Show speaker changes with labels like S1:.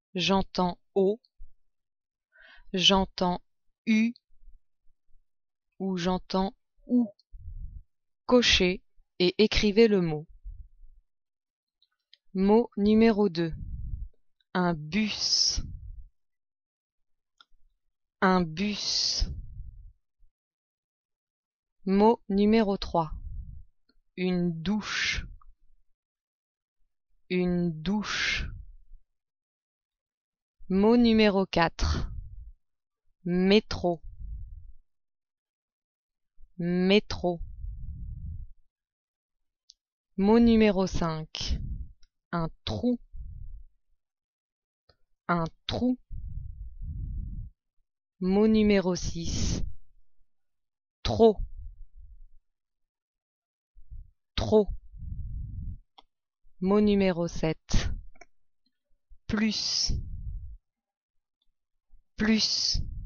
S1: j'entends O, j'entends U ou j'entends OU. Cochez et écrivez le mot. Mot numéro 2. Un bus. Un bus. Mot numéro 3. Une douche. Une douche. Mot numéro 4. Métro. Métro. Mot numéro 5. Un trou. Un trou. Mot numéro 6. Trop. Trop. Mot numéro 7. Plus. Plus.